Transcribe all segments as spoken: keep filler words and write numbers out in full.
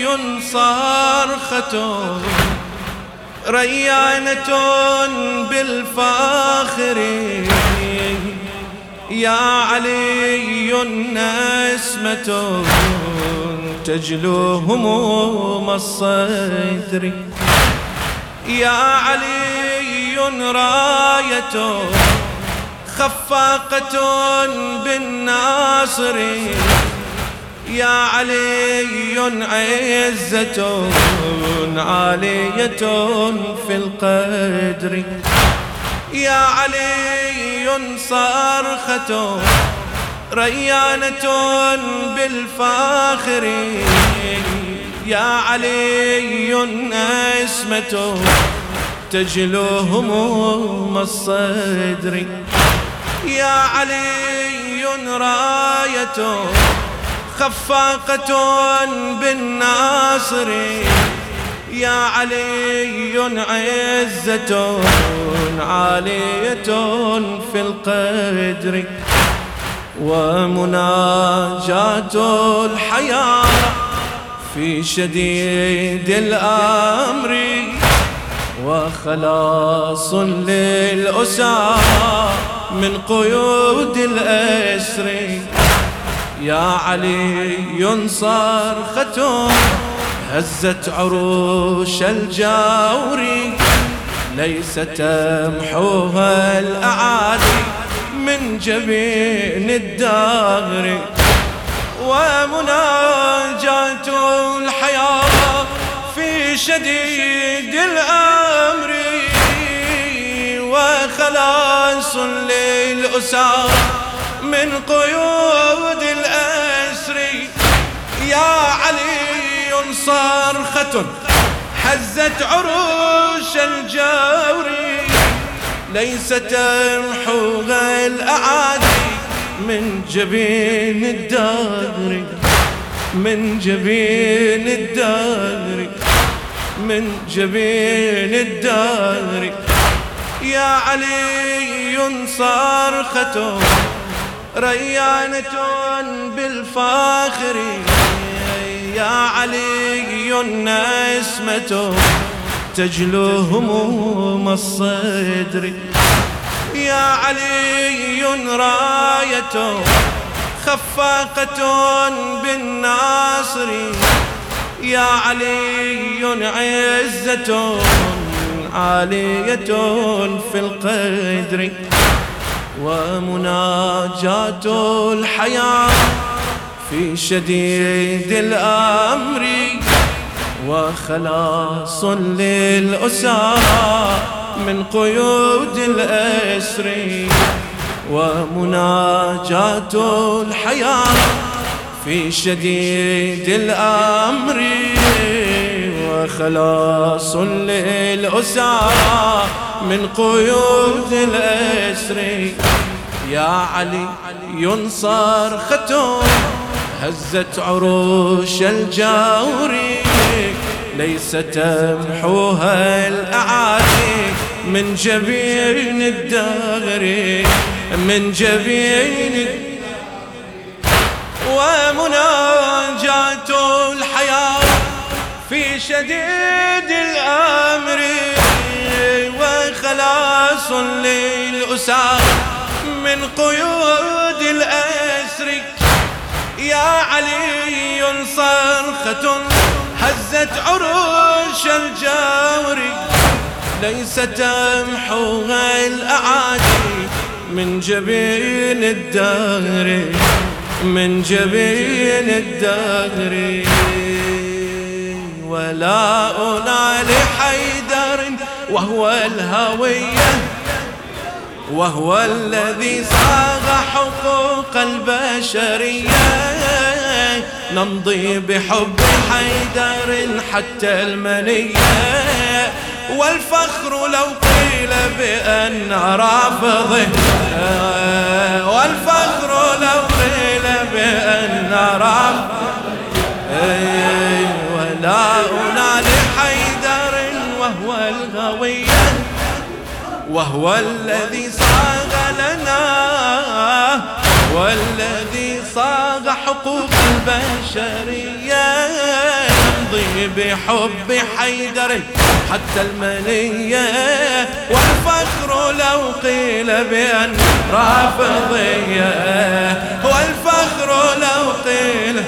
صرخة ريانة بالفاخر، يا علي نسمة تجلو هموم الصدر، يا علي راية خفاقة بالناصر، يا علي عزة عالية في القدر، يا علي صرخة ريانة بالفاخر، يا علي نسمة تجلو هموم الصدر، يا علي راية خفاقة بالناصر، يا علي عزة عالية في القدر، ومناجاة الحياة في شديد الأمر، وخلاص للأسى من قيود الأسر، يا علي صرخة هزت عروش الجور، ليس تمحوها الأعادي من جبين الدهر، ومناجاة الحياة في شديد الأمر، وخلاص للأسى من قيود الأسر، يا علي صرخة هزت عروش الجور، ليس تمحوها الأعادي من جبين الدهر، من جبين الدهر، من جبين الدهر، يا علي صرخة ريانة بالفاخر، يا علي نسمة تجلو هموم الصدر، يا علي راية خفاقة بالناصر، يا علي عزة عالية في القدر، ومناجاة الحياة في شديد الأمر، وخلاص للأسى من قيود الأسر، ومناجاة الحياة في شديد الأمر، وخلاص للأسى من قيود الأسر، يا علي صرخة هزت عروش الجور، ليس تمحوها الأعادي من جبين الدهر، من جبين، ومناجاة الحياة في شديد الأمر، وخلاص للأسى من قيود الأسر، يا علي صرخة هزت عروش الجور، ليس تمحوها الأعادي من جبين الدهر، من جبين الدهر، ولا أنال حيدر وهو الهوية، وهو الذي صاغ حقوق البشرية، نمضي بحب حيدر حتى المنية، والفخر لو قيل بأن رافضه، والفخر لو قيل بأن رافضه، ولا أنال حيدر وهو الهوية، وهو الذي صاغ لنا، والذي صاغ حقوق البشرية، نمضي بحب حيدر حتى المنية، والفخر لو قيل بأن رافضية، والفخر لو قيل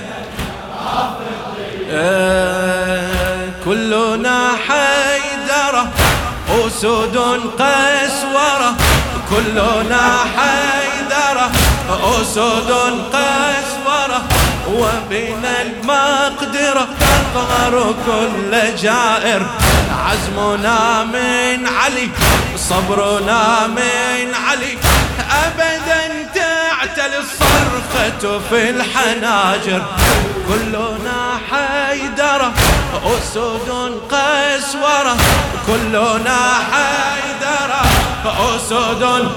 كلنا حيدرة أسود قسورة، كلنا حيدرة أسود قسورة، وبنا المقدرة تقهر كل جائر، عزمنا من علي صبرنا من علي، أبدا تعتلي الصرخة في الحناجر، كلنا حيدرة أسود قسورة، كلنا حيدرة أسود،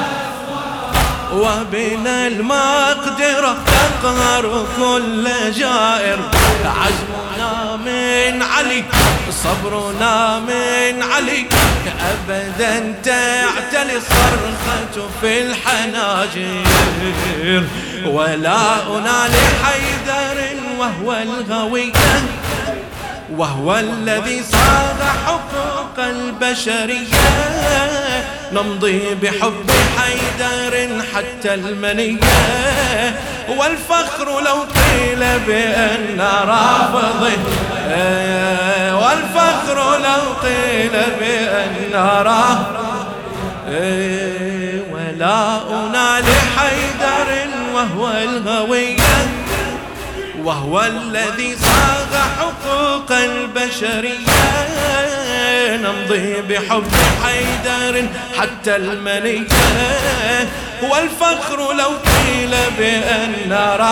وبنا المقدرة تقهر كل جائر، عزمنا من علي صبرنا من علي، أبدا تعتلي الصرخة في الحناجر، ولاؤنا لحيدر وهو الغوي، وهو الذي صاغ حقوق البشرية، نمضي بحب حيدر حتى المنية، والفخر لو قيل بأن رافضه، والفخر لو قيل بأن رافضه، ولاؤنا لحيدر وهو الغوي، وهو الذي صاغ حقوق البشرية، نمضي بحب حيدر حتى المنية، والفخر لو قيل بأن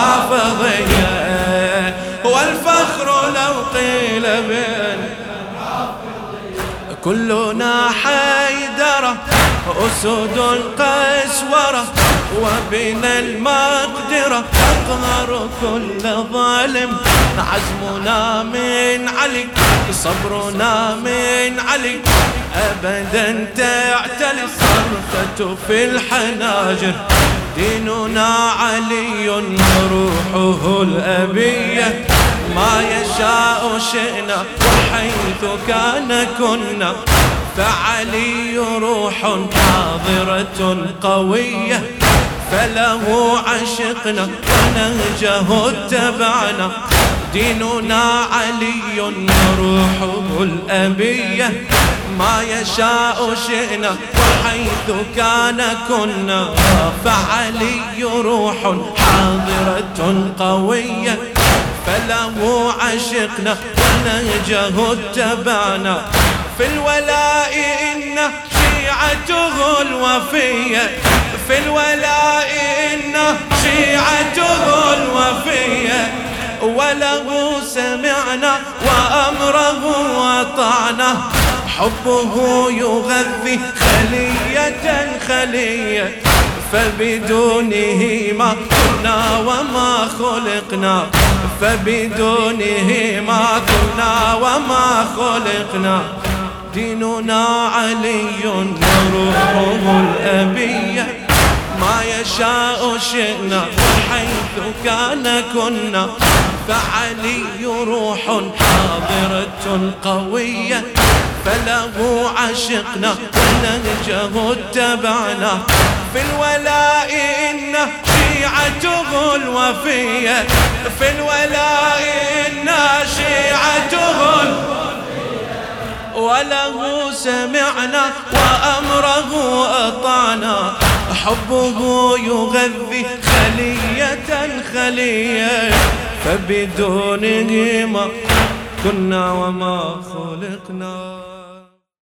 رافضية، والفخر لو قيل بأن كلنا حيدرة أسود قسورة، وبنا المقدرة تقهر كل ظالم، عزمنا من علي صبرنا من علي، أبدا تعتلي الصرخة في الحناجر، ديننا علي روحه الأبية، ما يشاء شئنا وحيث كان كنا، فعلي روح حاضرة قوية، فله عشقنا ونهجه اتبعنا، ديننا علي روحه الأبية، ما يشاء شئنا وحيث كان كنا، فعلي روح حاضرة قوية، فله عشقنا ونهجه اتبعنا، في الولاء إن شيعته الوفية، في الولاء إن شيعته الوفية، وله سمعنا وأمره وطعنا، حبه يغذي خلية خلية، فبدونه ما كنا وما خلقنا، فبدونه ما كنا وما خلقنا، ديننا علي وروحه الأبية، ما يشاء شئنا وحيث كان كنا، فعلي روح حاضرة قوية، فله عشقنا ونهجه اتبعنا، في الولاء إن شيعته الوفية، في الولاء إن شيعته الوفية، وله سمعنا وأمره أطعنا، حبه يغذي خلية خلية، فبدونه ما كنا وما خلقنا.